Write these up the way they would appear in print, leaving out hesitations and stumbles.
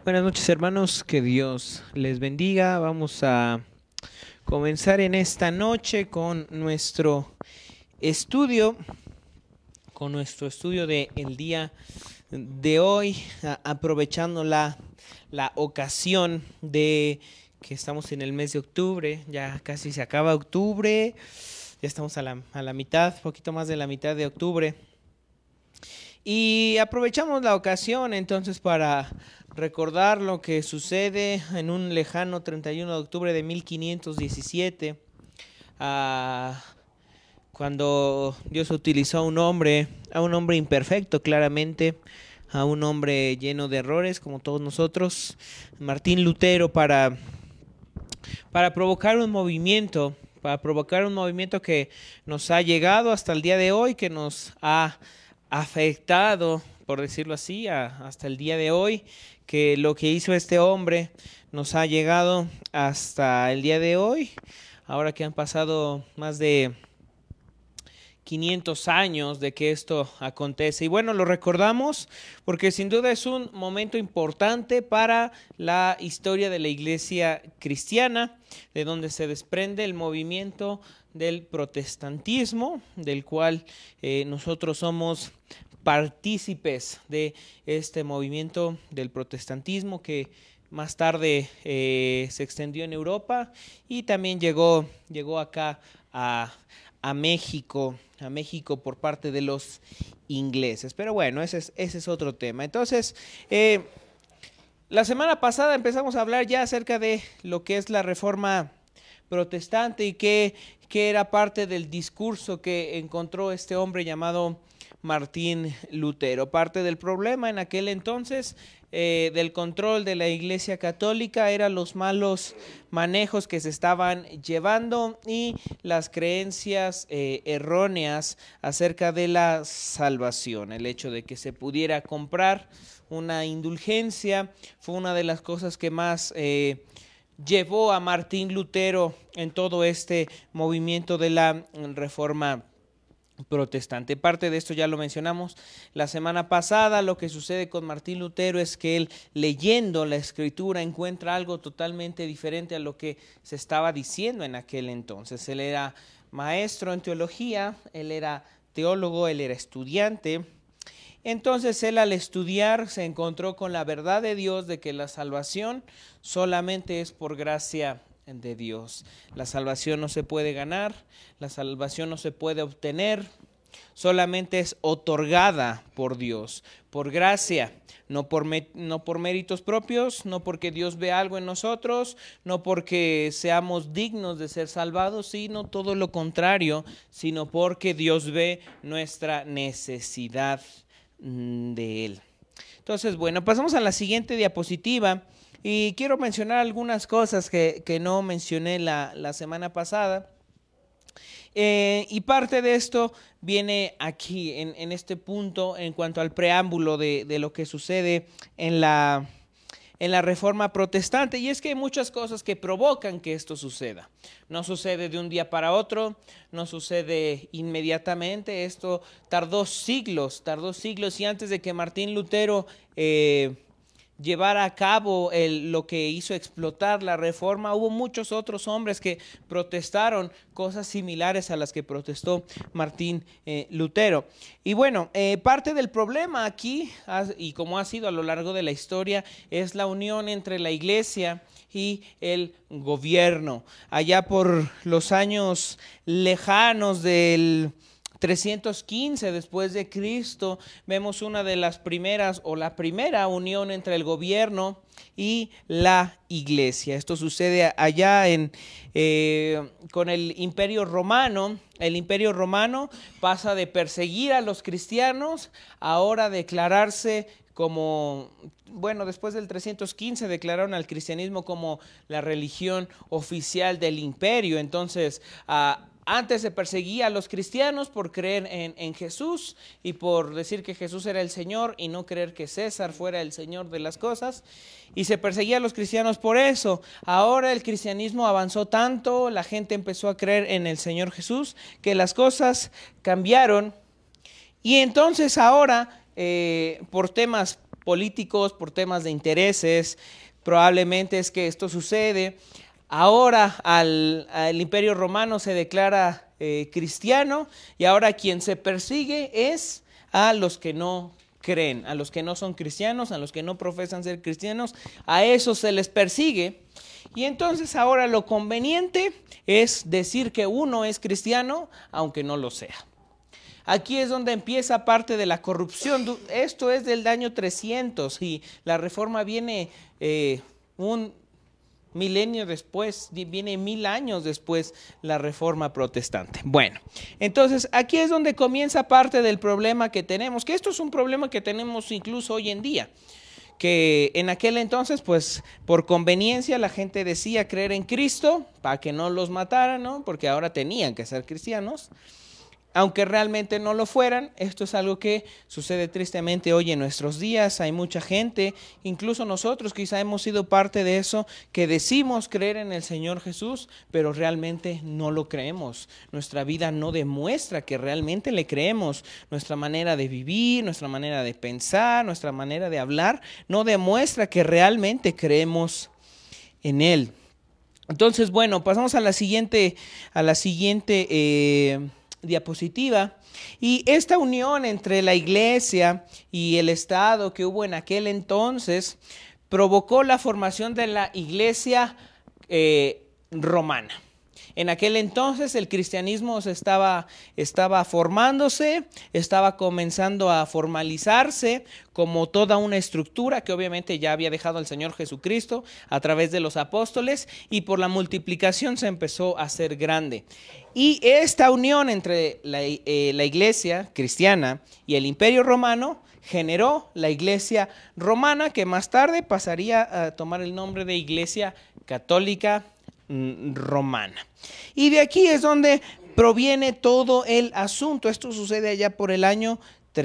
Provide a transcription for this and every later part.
Buenas noches, hermanos, que Dios les bendiga. Vamos a comenzar en esta noche estudio, con nuestro estudio de el día de hoy, aprovechando la ocasión de que estamos en el mes de octubre. Ya casi se acaba octubre, ya estamos a la mitad, poquito más de la mitad de octubre. Y aprovechamos la ocasión entonces para recordar lo que sucede en un lejano 31 de octubre de 1517, cuando Dios utilizó a un hombre imperfecto claramente, a un hombre lleno de errores como todos nosotros, Martín Lutero, para provocar un movimiento, que nos ha llegado hasta el día de hoy, que nos ha afectado, por decirlo así, hasta el día de hoy, que lo que hizo este hombre nos ha llegado hasta el día de hoy, ahora que han pasado más de 500 años de que esto acontece. Y bueno, lo recordamos porque sin duda es un momento importante para la historia de la iglesia cristiana, de donde se desprende el movimiento del protestantismo, del cual nosotros somos partícipes de este movimiento del protestantismo que más tarde se extendió en Europa y también llegó acá a México por parte de los ingleses. Pero bueno, ese es otro tema. Entonces, la semana pasada empezamos a hablar ya acerca de lo que es la Reforma protestante y que era parte del discurso que encontró este hombre llamado Martín Lutero. Parte del problema en aquel entonces del control de la Iglesia Católica eran los malos manejos que se estaban llevando y las creencias erróneas acerca de la salvación. El hecho de que se pudiera comprar una indulgencia fue una de las cosas que más llevó a Martín Lutero en todo este movimiento de la Reforma protestante. Parte de esto ya lo mencionamos la semana pasada. Lo que sucede con Martín Lutero es que él, leyendo la escritura, encuentra algo totalmente diferente a lo que se estaba diciendo en aquel entonces. Él era maestro en teología, él era teólogo, él era estudiante. Entonces él, al estudiar, se encontró con la verdad de Dios de que la salvación solamente es por gracia de Dios. La salvación no se puede ganar, la salvación no se puede obtener, solamente es otorgada por Dios, por gracia, no por méritos propios, no porque Dios ve algo en nosotros, no porque seamos dignos de ser salvados, sino todo lo contrario, sino porque Dios ve nuestra necesidad de Él. Entonces, bueno, pasamos a la siguiente diapositiva. Y quiero mencionar algunas cosas que no mencioné la semana pasada. Y parte de esto viene aquí, en este punto, en cuanto al preámbulo de lo que sucede en la Reforma protestante. Y es que hay muchas cosas que provocan que esto suceda. No sucede de un día para otro, no sucede inmediatamente. Esto tardó siglos. Y antes de que Martín Lutero llevar a cabo lo que hizo explotar la Reforma, hubo muchos otros hombres que protestaron cosas similares a las que protestó Martín Lutero. Y bueno, parte del problema aquí, y como ha sido a lo largo de la historia, es la unión entre la iglesia y el gobierno. Allá por los años lejanos del 315 después de Cristo, vemos una de las primeras o la primera unión entre el gobierno y la iglesia. Esto sucede allá con el Imperio Romano. El Imperio Romano pasa de perseguir a los cristianos a ahora declararse como, bueno, después del 315 declararon al cristianismo como la religión oficial del imperio. Entonces, antes se perseguía a los cristianos por creer en Jesús y por decir que Jesús era el Señor y no creer que César fuera el Señor de las cosas. Y se perseguía a los cristianos por eso. Ahora el cristianismo avanzó tanto, la gente empezó a creer en el Señor Jesús, que las cosas cambiaron. Y entonces ahora, por temas políticos, por temas de intereses, probablemente es que esto sucede. Ahora al Imperio Romano se declara cristiano y ahora quien se persigue es a los que no creen, a los que no son cristianos, a los que no profesan ser cristianos, a esos se les persigue. Y entonces ahora lo conveniente es decir que uno es cristiano, aunque no lo sea. Aquí es donde empieza parte de la corrupción. Esto es del año 300 y la reforma viene un milenio después, viene 1000 años después la reforma protestante. Bueno, entonces aquí es donde comienza parte del problema que tenemos, que esto es un problema que tenemos incluso hoy en día, que en aquel entonces, pues por conveniencia la gente decía creer en Cristo para que no los mataran, ¿no? Porque ahora tenían que ser cristianos. Aunque realmente no lo fueran, esto es algo que sucede tristemente hoy en nuestros días. Hay mucha gente, incluso nosotros quizá hemos sido parte de eso, que decimos creer en el Señor Jesús, pero realmente no lo creemos. Nuestra vida no demuestra que realmente le creemos. Nuestra manera de vivir, nuestra manera de pensar, nuestra manera de hablar, no demuestra que realmente creemos en Él. Entonces, bueno, pasamos a la siguiente diapositiva. Y esta unión entre la iglesia y el Estado que hubo en aquel entonces provocó la formación de la iglesia romana. En aquel entonces el cristianismo estaba formándose, estaba comenzando a formalizarse como toda una estructura que obviamente ya había dejado el Señor Jesucristo a través de los apóstoles, y por la multiplicación se empezó a hacer grande. Y esta unión entre la iglesia cristiana y el Imperio Romano generó la iglesia romana, que más tarde pasaría a tomar el nombre de Iglesia Católica Romana. Y de aquí es donde proviene todo el asunto. Esto sucede allá por el año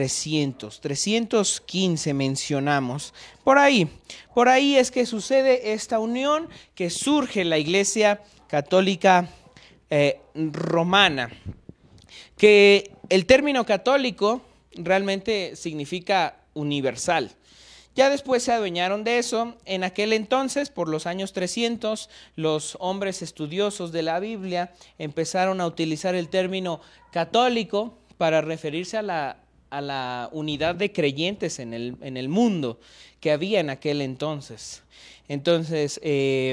315 mencionamos. Por ahí es que sucede esta unión, que surge la Iglesia Católica Romana, que el término católico realmente significa universal. Ya después se adueñaron de eso. En aquel entonces, por los años 300, los hombres estudiosos de la Biblia empezaron a utilizar el término católico para referirse a la unidad de creyentes en el mundo que había en aquel entonces. Entonces,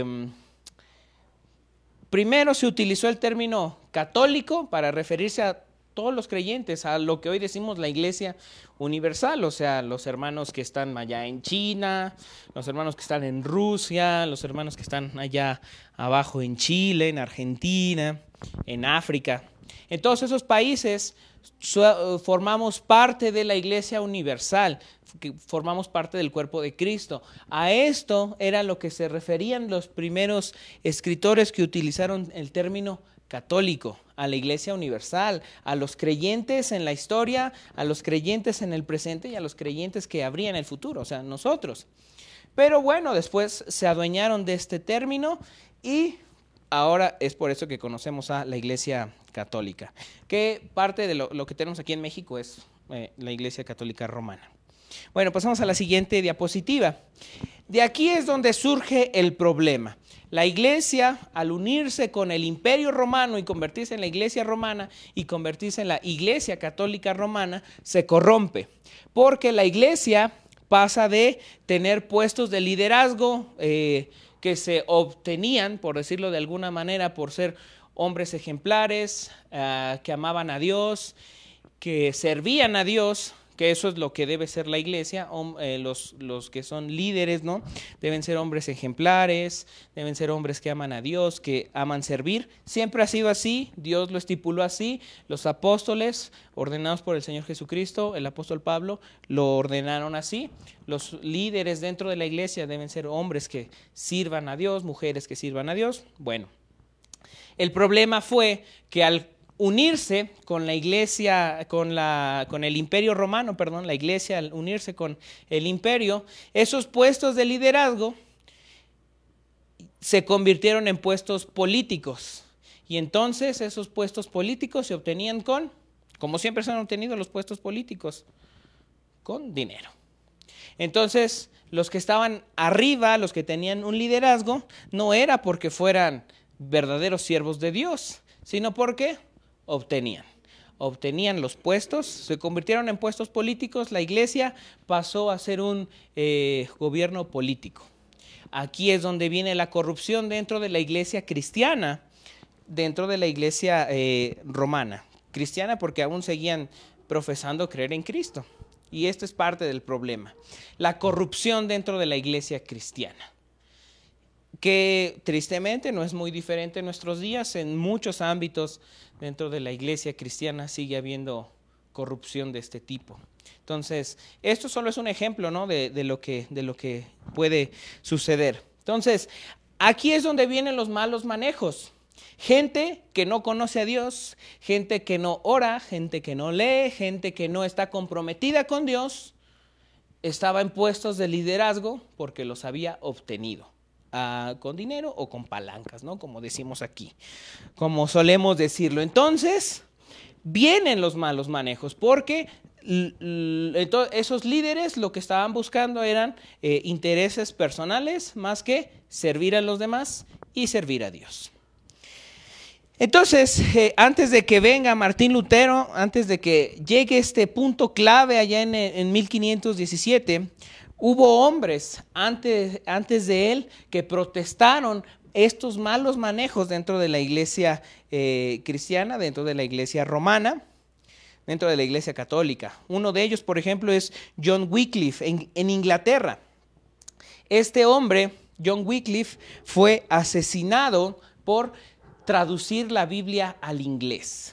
primero se utilizó el término católico para referirse a todos los creyentes, a lo que hoy decimos la Iglesia Universal, o sea, los hermanos que están allá en China, los hermanos que están en Rusia, los hermanos que están allá abajo en Chile, en Argentina, en África. En todos esos países formamos parte de la Iglesia Universal, formamos parte del cuerpo de Cristo. A esto era lo que se referían los primeros escritores que utilizaron el término católico, a la Iglesia Universal, a los creyentes en la historia, a los creyentes en el presente y a los creyentes que habría en el futuro, o sea, nosotros. Pero bueno, después se adueñaron de este término y ahora es por eso que conocemos a la Iglesia Católica, que parte de lo que tenemos aquí en México es la Iglesia Católica Romana. Bueno, pasamos a la siguiente diapositiva. De aquí es donde surge el problema. La iglesia, al unirse con el Imperio Romano y convertirse en la Iglesia Romana y convertirse en la Iglesia Católica Romana, se corrompe, porque la iglesia pasa de tener puestos de liderazgo que se obtenían, por decirlo de alguna manera, por ser hombres ejemplares, que amaban a Dios, que servían a Dios, que eso es lo que debe ser la iglesia. Los que son líderes, ¿no? Deben ser hombres ejemplares, deben ser hombres que aman a Dios, que aman servir. Siempre ha sido así, Dios lo estipuló así. Los apóstoles, ordenados por el Señor Jesucristo, el apóstol Pablo, lo ordenaron así. Los líderes dentro de la iglesia deben ser hombres que sirvan a Dios, mujeres que sirvan a Dios. Bueno, el problema fue que al unirse con la iglesia, con el Imperio Romano, la iglesia al unirse con el imperio, esos puestos de liderazgo se convirtieron en puestos políticos. Y entonces esos puestos políticos se obtenían como siempre se han obtenido los puestos políticos, con dinero. Entonces, los que estaban arriba, los que tenían un liderazgo, no era porque fueran verdaderos siervos de Dios, sino porque obtenían los puestos, se convirtieron en puestos políticos, la iglesia pasó a ser un gobierno político. Aquí es donde viene la corrupción dentro de la iglesia cristiana, dentro de la iglesia romana. Cristiana porque aún seguían profesando creer en Cristo. Y esto es parte del problema. La corrupción dentro de la iglesia cristiana, que tristemente no es muy diferente en nuestros días. En muchos ámbitos dentro de la iglesia cristiana sigue habiendo corrupción de este tipo. Entonces, esto solo es un ejemplo, ¿no? de lo que puede suceder. Entonces, aquí es donde vienen los malos manejos. Gente que no conoce a Dios, gente que no ora, gente que no lee, gente que no está comprometida con Dios, estaba en puestos de liderazgo porque los había obtenido. Con dinero o con palancas, ¿no? Como decimos aquí, como solemos decirlo. Entonces, vienen los malos manejos porque esos líderes lo que estaban buscando eran intereses personales más que servir a los demás y servir a Dios. Entonces, antes de que venga Martín Lutero, antes de que llegue este punto clave allá en 1517, hubo hombres antes de él que protestaron estos malos manejos dentro de la iglesia cristiana, dentro de la iglesia romana, dentro de la iglesia católica. Uno de ellos, por ejemplo, es John Wycliffe en Inglaterra. Este hombre, John Wycliffe, fue asesinado por traducir la Biblia al inglés.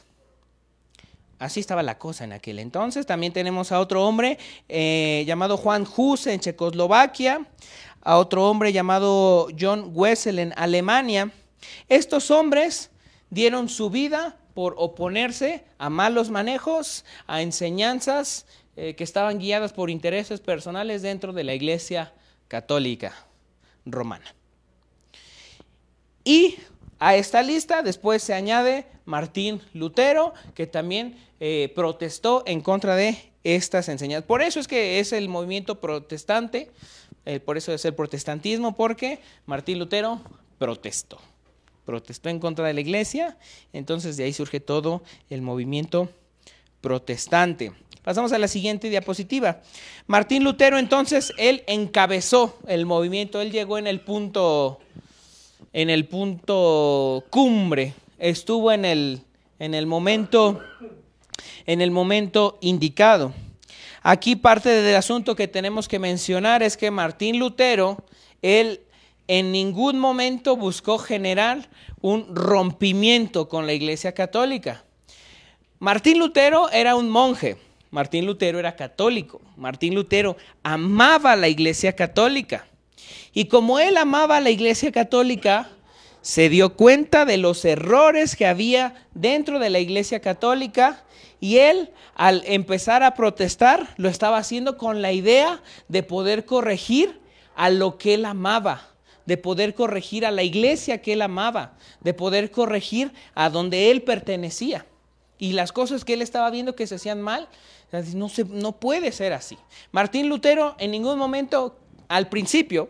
Así estaba la cosa en aquel entonces. También tenemos a otro hombre llamado Juan Hus en Checoslovaquia, a otro hombre llamado John Wessel en Alemania. Estos hombres dieron su vida por oponerse a malos manejos, a enseñanzas que estaban guiadas por intereses personales dentro de la Iglesia Católica Romana. Y a esta lista después se añade Martín Lutero, que también protestó en contra de estas enseñanzas. Por eso es que es el movimiento protestante, por eso es el protestantismo, porque Martín Lutero protestó en contra de la iglesia. Entonces de ahí surge todo el movimiento protestante. Pasamos a la siguiente diapositiva. Martín Lutero, entonces, él encabezó el movimiento, él llegó en el punto cumbre, estuvo en el momento indicado. Aquí parte del asunto que tenemos que mencionar es que Martín Lutero, él en ningún momento buscó generar un rompimiento con la Iglesia Católica. Martín Lutero era un monje, Martín Lutero era católico, Martín Lutero amaba la Iglesia Católica. Y como él amaba a la Iglesia Católica, se dio cuenta de los errores que había dentro de la Iglesia Católica y él, al empezar a protestar, lo estaba haciendo con la idea de poder corregir a lo que él amaba, de poder corregir a la iglesia que él amaba, de poder corregir a donde él pertenecía. Y las cosas que él estaba viendo que se hacían mal, no puede ser así. Martín Lutero en ningún momento, al principio,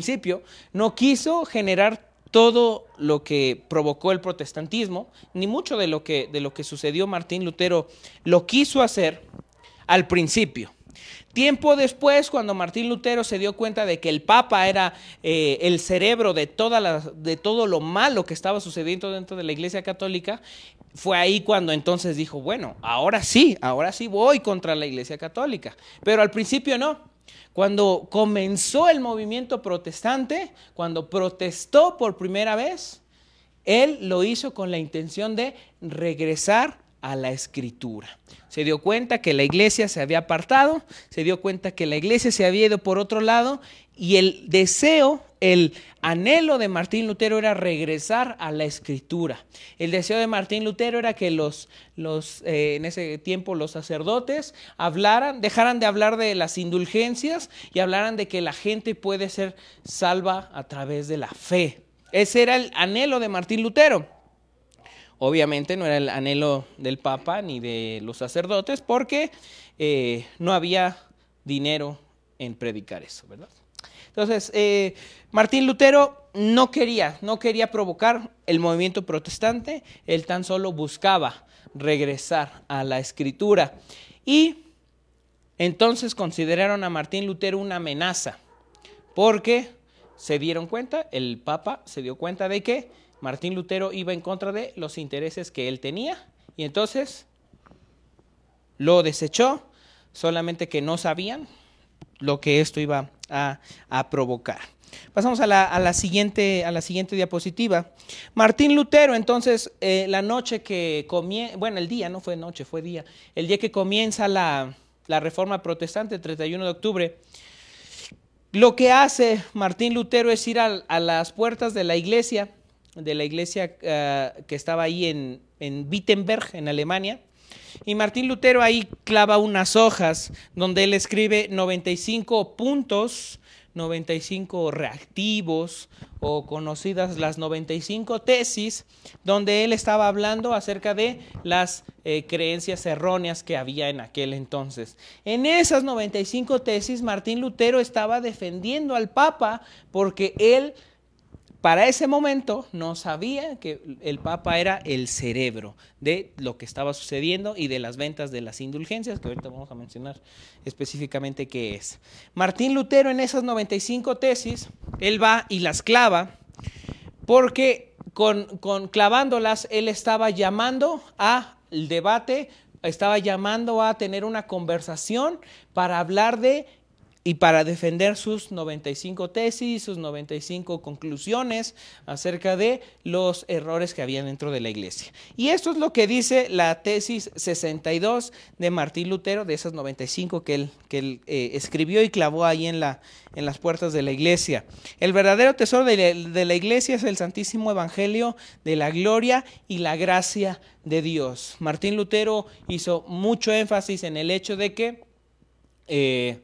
no quiso generar todo lo que provocó el protestantismo, ni mucho de lo que sucedió Martín Lutero lo quiso hacer al principio. Tiempo después, cuando Martín Lutero se dio cuenta de que el Papa era el cerebro de todo lo malo que estaba sucediendo dentro de la Iglesia Católica, fue ahí cuando entonces dijo, bueno, ahora sí voy contra la Iglesia Católica. Pero al principio no. Cuando comenzó el movimiento protestante, cuando protestó por primera vez, él lo hizo con la intención de regresar a la Escritura. Se dio cuenta que la iglesia se había apartado, se dio cuenta que la iglesia se había ido por otro lado y el deseo, el anhelo de Martín Lutero era regresar a la Escritura. El deseo de Martín Lutero era que en ese tiempo los sacerdotes dejaran de hablar de las indulgencias y hablaran de que la gente puede ser salva a través de la fe. Ese era el anhelo de Martín Lutero. Obviamente no era el anhelo del Papa ni de los sacerdotes porque no había dinero en predicar eso, ¿verdad? Entonces, Martín Lutero no quería provocar el movimiento protestante, él tan solo buscaba regresar a la Escritura. Y entonces consideraron a Martín Lutero una amenaza, porque se dieron cuenta, el Papa se dio cuenta de que Martín Lutero iba en contra de los intereses que él tenía, y entonces lo desechó, solamente que no sabían lo que esto iba a provocar. Pasamos a la siguiente diapositiva. Martín Lutero, entonces, la noche que comienza, bueno, el día, no fue noche, fue día, el día que comienza la Reforma Protestante, el 31 de octubre, lo que hace Martín Lutero es ir a las puertas de la iglesia que estaba ahí en Wittenberg, en Alemania. Y Martín Lutero ahí clava unas hojas donde él escribe 95 puntos, 95 reactivos, o conocidas las 95 tesis, donde él estaba hablando acerca de las creencias erróneas que había en aquel entonces. En esas 95 tesis, Martín Lutero estaba defendiendo al Papa, porque él para ese momento no sabía que el Papa era el cerebro de lo que estaba sucediendo y de las ventas de las indulgencias, que ahorita vamos a mencionar específicamente qué es. Martín Lutero, en esas 95 tesis, él va y las clava, porque con clavándolas él estaba llamando al debate, estaba llamando a tener una conversación para hablar de y para defender sus 95 tesis, sus 95 conclusiones acerca de los errores que había dentro de la iglesia. Y esto es lo que dice la tesis 62 de Martín Lutero, de esas 95 que él escribió y clavó ahí en las puertas de la iglesia. El verdadero tesoro de la iglesia es el Santísimo Evangelio de la gloria y la gracia de Dios. Martín Lutero hizo mucho énfasis en el hecho de que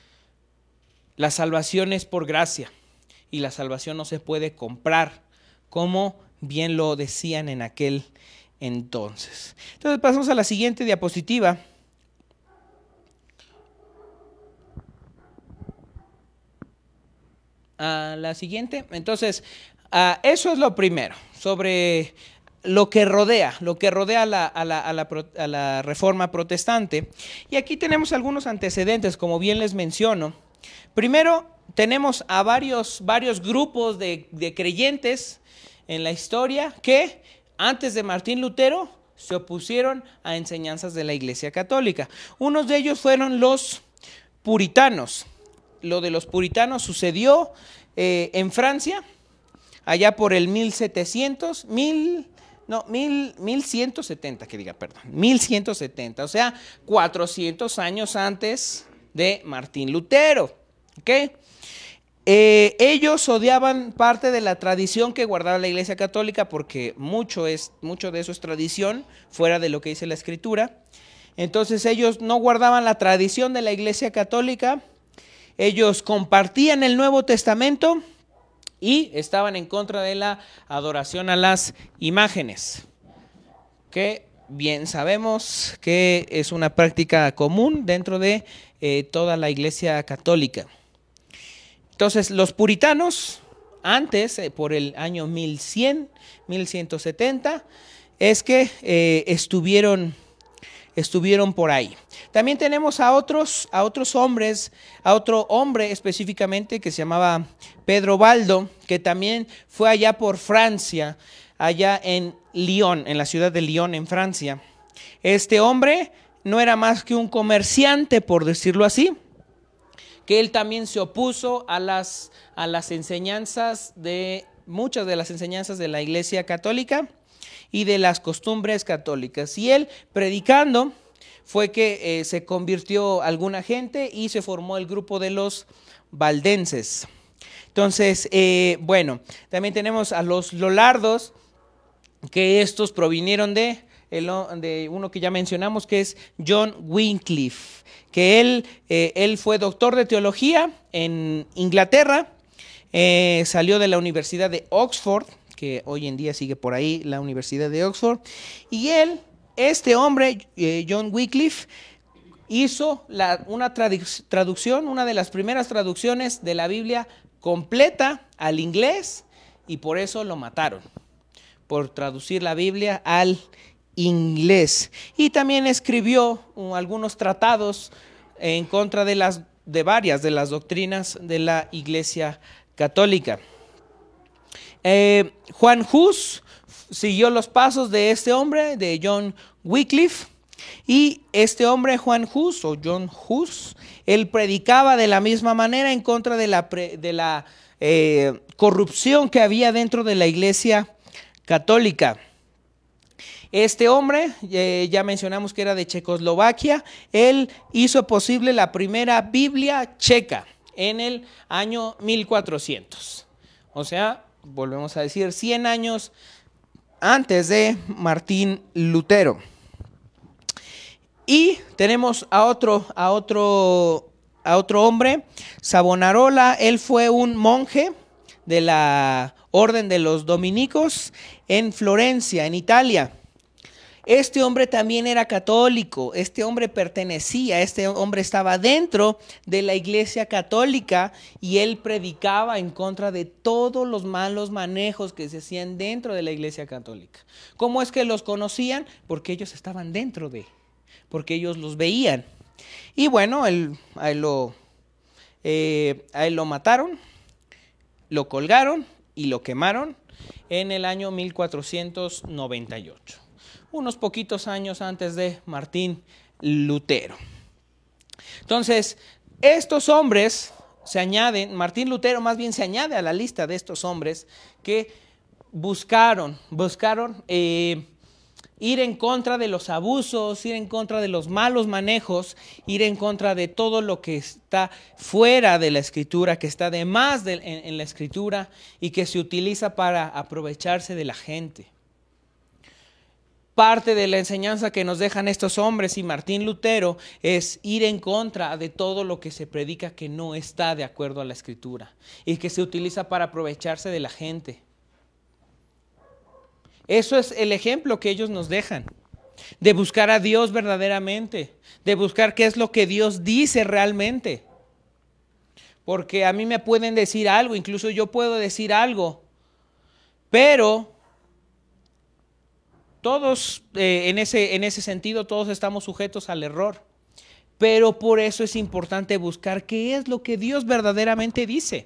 la salvación es por gracia y la salvación no se puede comprar, como bien lo decían en aquel entonces. Entonces pasamos a la siguiente diapositiva. A la siguiente. Entonces, eso es lo primero, sobre lo que rodea a la Reforma Protestante. Y aquí tenemos algunos antecedentes, como bien les menciono. Primero, tenemos a varios grupos de creyentes en la historia que antes de Martín Lutero se opusieron a enseñanzas de la Iglesia Católica. Unos de ellos fueron los puritanos. Lo de los puritanos sucedió en Francia, allá por el 1170, o sea, 400 años antes de Martín Lutero. ¿Okay? Ellos odiaban parte de la tradición que guardaba la Iglesia Católica, porque mucho de eso es tradición fuera de lo que dice la Escritura. Entonces ellos no guardaban la tradición de la Iglesia Católica, ellos compartían el Nuevo Testamento y estaban en contra de la adoración a las imágenes, que bien sabemos que es una práctica común dentro de toda la Iglesia Católica. Entonces, los puritanos, antes, por el año 1170, es que estuvieron por ahí. También tenemos a otros hombres, a otro hombre específicamente que se llamaba Pedro Baldo, que también fue allá por Francia, allá en Lyon, en la ciudad de Lyon, en Francia. Este hombre no era más que un comerciante, por decirlo así, que él también se opuso a las enseñanzas muchas de las enseñanzas de la Iglesia Católica y de las costumbres católicas. Y él, predicando, fue que se convirtió alguna gente y se formó el grupo de los valdenses. Entonces, también tenemos a los lollardos, que estos provinieron de uno que ya mencionamos, que es John Wycliffe, que él fue doctor de teología en Inglaterra, salió de la Universidad de Oxford, que hoy en día sigue por ahí la Universidad de Oxford, y este hombre, John Wycliffe, hizo una traducción, una de las primeras traducciones de la Biblia completa al inglés, y por eso lo mataron, por traducir la Biblia al inglés. Y también escribió algunos tratados en contra de varias de las doctrinas de la Iglesia Católica. Juan Hus siguió los pasos de este hombre, de John Wycliffe, y este hombre, Juan Hus o John Hus, él predicaba de la misma manera en contra de la corrupción que había dentro de la Iglesia Católica. Este hombre, ya mencionamos que era de Checoslovaquia, él hizo posible la primera Biblia checa en el año 1400. O sea, volvemos a decir, 100 años antes de Martín Lutero. Y tenemos a otro hombre, Savonarola. Él fue un monje de la orden de los dominicos en Florencia, en Italia. Este hombre también era católico, este hombre estaba dentro de la Iglesia Católica, y él predicaba en contra de todos los malos manejos que se hacían dentro de la Iglesia Católica. ¿Cómo es que los conocían? Porque ellos estaban porque ellos los veían. Y bueno, a él lo mataron, lo colgaron y lo quemaron en el año 1498. Unos poquitos años antes de Martín Lutero. Entonces, estos hombres Martín Lutero más bien se añade a la lista de estos hombres que buscaron ir en contra de los abusos, ir en contra de los malos manejos, ir en contra de todo lo que está fuera de la Escritura, que está de más en la Escritura y que se utiliza para aprovecharse de la gente. Parte de la enseñanza que nos dejan estos hombres y Martín Lutero es ir en contra de todo lo que se predica que no está de acuerdo a la Escritura y que se utiliza para aprovecharse de la gente. Eso es el ejemplo que ellos nos dejan, de buscar a Dios verdaderamente, de buscar qué es lo que Dios dice realmente. Porque a mí me pueden decir algo, incluso yo puedo decir algo, pero todos, en ese sentido, todos estamos sujetos al error. Pero por eso es importante buscar qué es lo que Dios verdaderamente dice.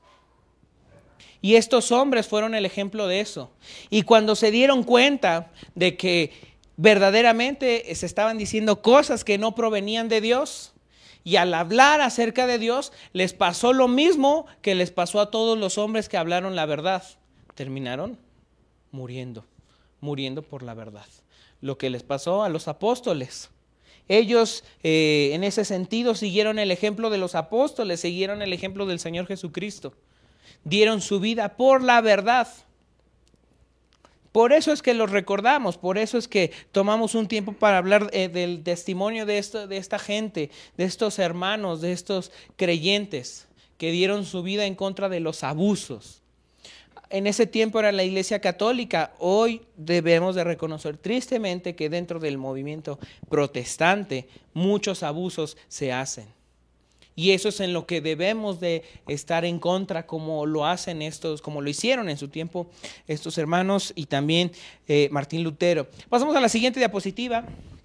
Y estos hombres fueron el ejemplo de eso. Y cuando se dieron cuenta de que verdaderamente se estaban diciendo cosas que no provenían de Dios, y al hablar acerca de Dios, les pasó lo mismo que les pasó a todos los hombres que hablaron la verdad. Terminaron muriendo por la verdad. Lo que les pasó a los apóstoles. Ellos en ese sentido siguieron el ejemplo de los apóstoles, siguieron el ejemplo del Señor Jesucristo. Dieron su vida por la verdad. Por eso es que los recordamos, por eso es que tomamos un tiempo para hablar del testimonio de esta gente, de estos hermanos, de estos creyentes que dieron su vida en contra de los abusos. En ese tiempo era la Iglesia Católica. Hoy debemos de reconocer tristemente que dentro del movimiento protestante muchos abusos se hacen. Y eso es en lo que debemos de estar en contra, como lo hicieron en su tiempo estos hermanos y también Martín Lutero. Pasamos a la siguiente diapositiva.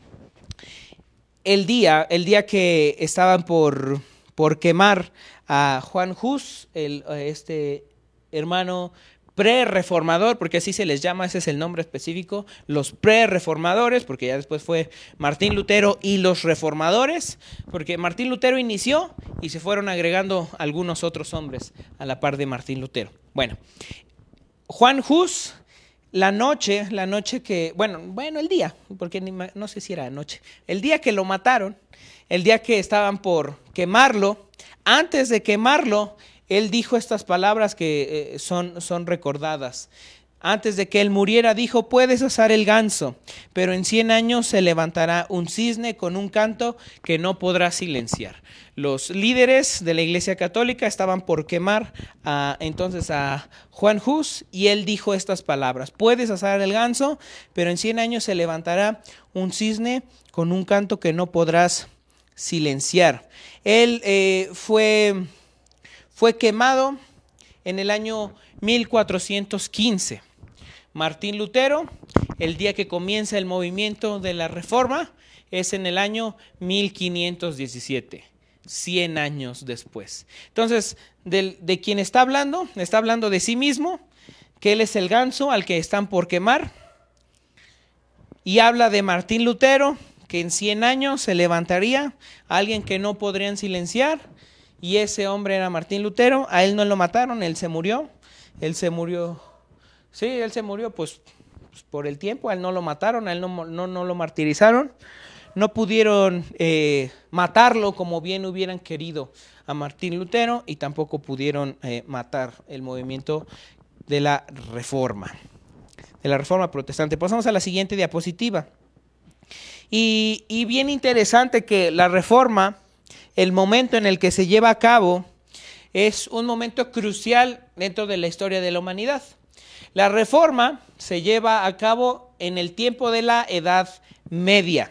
El día que estaban por quemar a Juan Hus, este hermano pre-reformador, porque así se les llama, ese es el nombre específico, los pre-reformadores, porque ya después fue Martín Lutero y los reformadores, porque Martín Lutero inició y se fueron agregando algunos otros hombres a la par de Martín Lutero. Bueno, Juan Hus, el día, porque no sé si era noche, el día que lo mataron, el día que estaban por quemarlo, antes de quemarlo, él dijo estas palabras que son recordadas. Antes de que él muriera dijo: puedes asar el ganso, pero en 100 años se levantará un cisne con un canto que no podrá silenciar. Los líderes de la Iglesia Católica estaban por quemar entonces a Juan Hus, y él dijo estas palabras: puedes asar el ganso, pero en 100 años se levantará un cisne con un canto que no podrás silenciar. Él fue quemado en el año 1415. Martín Lutero, el día que comienza el movimiento de la Reforma, es en el año 1517, 100 años después. Entonces, de quien está hablando de sí mismo, que él es el ganso al que están por quemar, y habla de Martín Lutero, que en 100 años se levantaría, alguien que no podrían silenciar, y ese hombre era Martín Lutero. A él no lo mataron, él se murió pues por el tiempo. A él no lo mataron, a él no lo martirizaron, no pudieron matarlo como bien hubieran querido a Martín Lutero, y tampoco pudieron matar el movimiento de la Reforma protestante. Pasamos a la siguiente diapositiva. Y bien interesante que la Reforma, el momento en el que se lleva a cabo, es un momento crucial dentro de la historia de la humanidad. La Reforma se lleva a cabo en el tiempo de la Edad Media,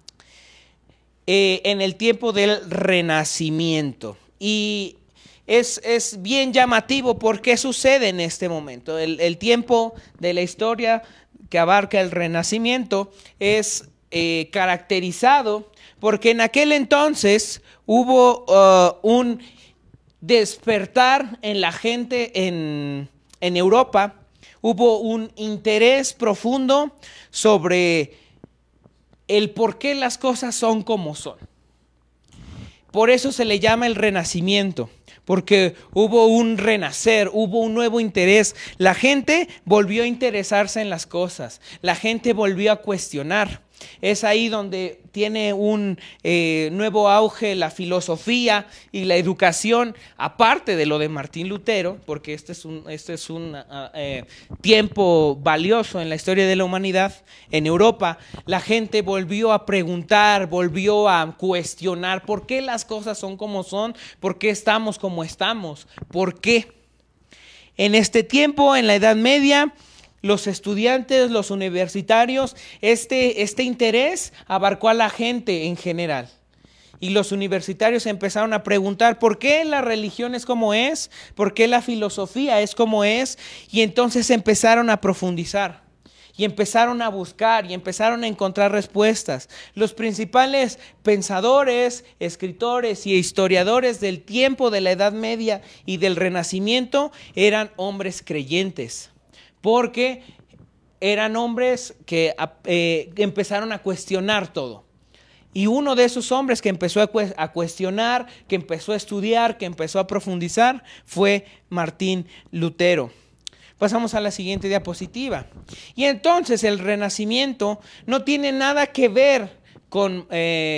en el tiempo del Renacimiento. Y es bien llamativo por qué sucede en este momento. El tiempo de la historia que abarca el Renacimiento es caracterizado porque en aquel entonces hubo un despertar en la gente en Europa. Hubo un interés profundo sobre el por qué las cosas son como son. Por eso se le llama el Renacimiento, porque hubo un renacer, hubo un nuevo interés. La gente volvió a interesarse en las cosas, la gente volvió a cuestionar. Es ahí donde tiene un nuevo auge la filosofía y la educación, aparte de lo de Martín Lutero, porque este es un tiempo valioso en la historia de la humanidad. En Europa la gente volvió a preguntar, volvió a cuestionar por qué las cosas son como son, por qué estamos como estamos, por qué. En este tiempo, en la Edad Media, los estudiantes, los universitarios, este interés abarcó a la gente en general. Y los universitarios empezaron a preguntar por qué la religión es como es, por qué la filosofía es como es, y entonces empezaron a profundizar, y empezaron a buscar, y empezaron a encontrar respuestas. Los principales pensadores, escritores y historiadores del tiempo de la Edad Media y del Renacimiento eran hombres creyentes, porque eran hombres que empezaron a cuestionar todo. Y uno de esos hombres que empezó a cuestionar, que empezó a estudiar, que empezó a profundizar, fue Martín Lutero. Pasamos a la siguiente diapositiva. Y entonces el Renacimiento no tiene nada que ver con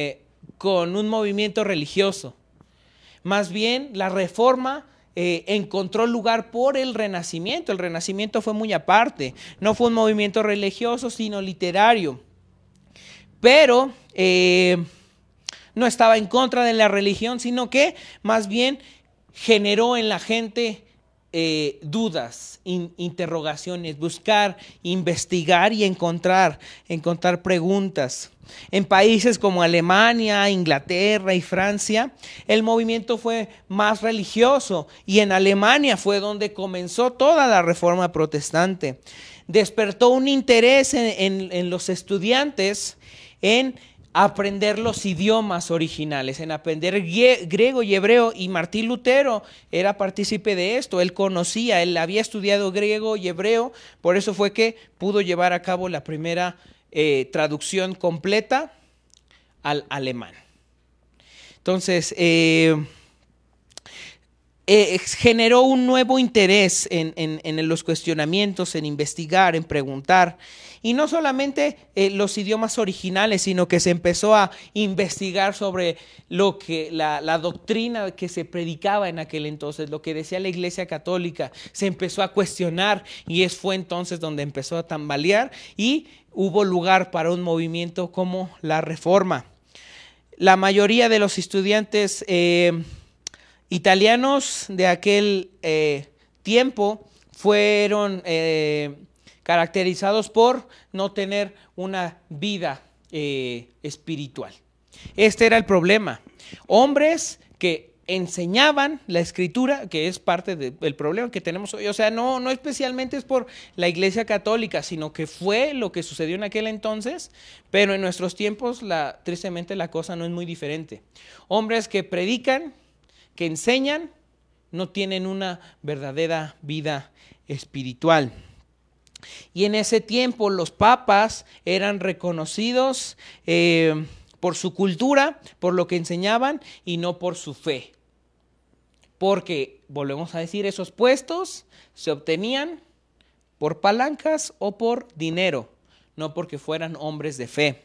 un movimiento religioso. Más bien, la Reforma encontró lugar por el Renacimiento. El Renacimiento fue muy aparte. No fue un movimiento religioso, sino literario. Pero no estaba en contra de la religión, sino que más bien generó en la gente dudas, interrogaciones, buscar, investigar y encontrar preguntas. En países como Alemania, Inglaterra y Francia, el movimiento fue más religioso, y en Alemania fue donde comenzó toda la Reforma protestante. Despertó un interés en los estudiantes en aprender los idiomas originales, en aprender griego y hebreo, y Martín Lutero era partícipe de esto. Él había estudiado griego y hebreo, por eso fue que pudo llevar a cabo la primera traducción completa al alemán. Entonces, generó un nuevo interés en los cuestionamientos, en investigar, en preguntar. Y no solamente los idiomas originales, sino que se empezó a investigar sobre lo que la doctrina que se predicaba en aquel entonces, lo que decía la Iglesia Católica. Se empezó a cuestionar, y fue entonces donde empezó a tambalear, y hubo lugar para un movimiento como la Reforma. La mayoría de los estudiantes italianos de aquel tiempo fueron caracterizados por no tener una vida espiritual. Este era el problema. Hombres que enseñaban la escritura, que es parte del problema que tenemos hoy. O sea, no especialmente es por la Iglesia Católica, sino que fue lo que sucedió en aquel entonces, pero en nuestros tiempos, tristemente, la cosa no es muy diferente. Hombres que predican, que enseñan, no tienen una verdadera vida espiritual. Y en ese tiempo los papas eran reconocidos por su cultura, por lo que enseñaban y no por su fe. Porque, volvemos a decir, esos puestos se obtenían por palancas o por dinero, no porque fueran hombres de fe.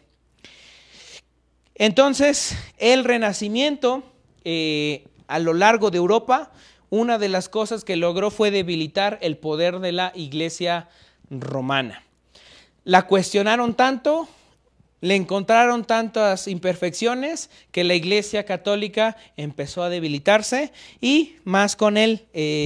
Entonces, el Renacimiento, a lo largo de Europa, una de las cosas que logró fue debilitar el poder de la Iglesia romana. La cuestionaron tanto, le encontraron tantas imperfecciones que la Iglesia Católica empezó a debilitarse y más con el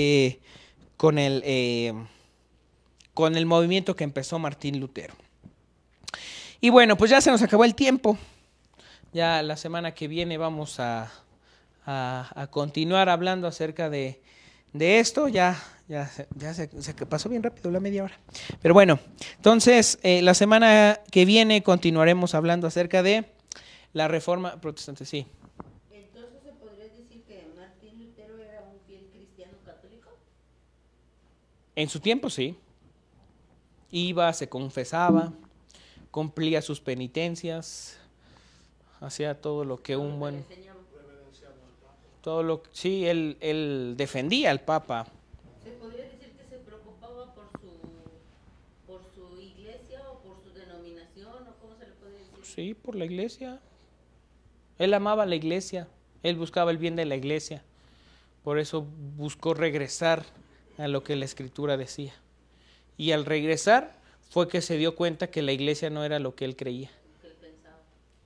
movimiento que empezó Martín Lutero. Y bueno, pues ya se nos acabó el tiempo. Ya la semana que viene vamos a continuar hablando acerca de esto. Ya se pasó bien rápido la media hora. Pero bueno, entonces la semana que viene continuaremos hablando acerca de la Reforma Protestante. Sí. Entonces, ¿se podría decir que Martín Lutero era un fiel cristiano católico? En su tiempo, sí. Iba, se confesaba, cumplía sus penitencias, hacía todo lo que un buen... Sí, él defendía al Papa. ¿Se podría decir que se preocupaba por su iglesia o por su denominación, o cómo se le podría decir? Sí, por la iglesia. Él amaba la iglesia, él buscaba el bien de la iglesia. Por eso buscó regresar a lo que la Escritura decía. Y al regresar fue que se dio cuenta que la iglesia no era lo que él creía. Que él pensaba.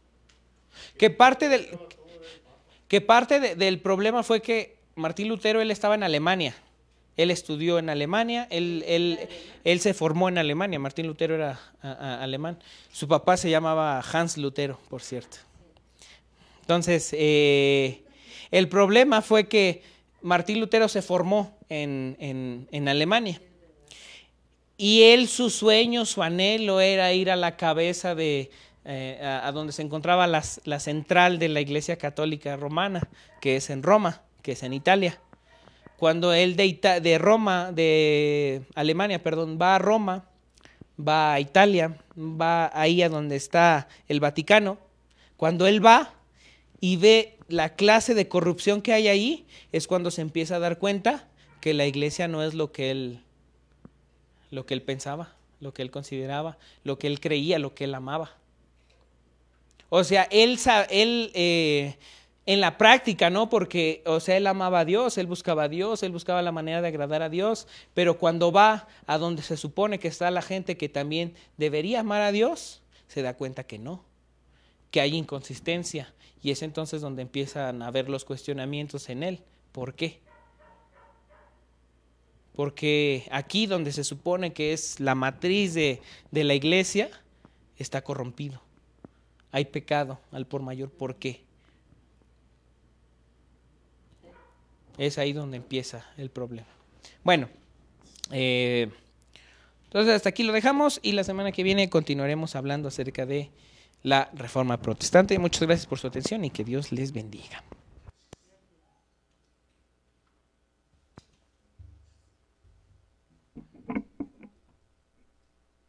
Que parte del problema fue que Martín Lutero, él estaba en Alemania. Él estudió en Alemania, él se formó en Alemania. Martín Lutero era alemán. Su papá se llamaba Hans Lutero, por cierto. Entonces, el problema fue que Martín Lutero se formó en Alemania. Y él, su sueño, su anhelo era ir a la cabeza a donde se encontraba la central de la Iglesia Católica Romana, que es en Roma, que es en Italia. Cuando él de Alemania, va a Roma, va a Italia, va ahí a donde está el Vaticano. Cuando él va y ve la clase de corrupción que hay ahí, es cuando se empieza a dar cuenta que la iglesia no es lo que él pensaba, lo que él consideraba, lo que él creía, lo que él amaba. O sea, él en la práctica, ¿no? Porque, o sea, él amaba a Dios, él buscaba la manera de agradar a Dios, pero cuando va a donde se supone que está la gente que también debería amar a Dios, se da cuenta que no, que hay inconsistencia, y es entonces donde empiezan a haber los cuestionamientos en él. ¿Por qué? Porque aquí donde se supone que es la matriz de la iglesia, está corrompido. Hay pecado al por mayor. ¿Por qué? Es ahí donde empieza el problema. Bueno, entonces hasta aquí lo dejamos y la semana que viene continuaremos hablando acerca de la Reforma Protestante. Muchas gracias por su atención y que Dios les bendiga.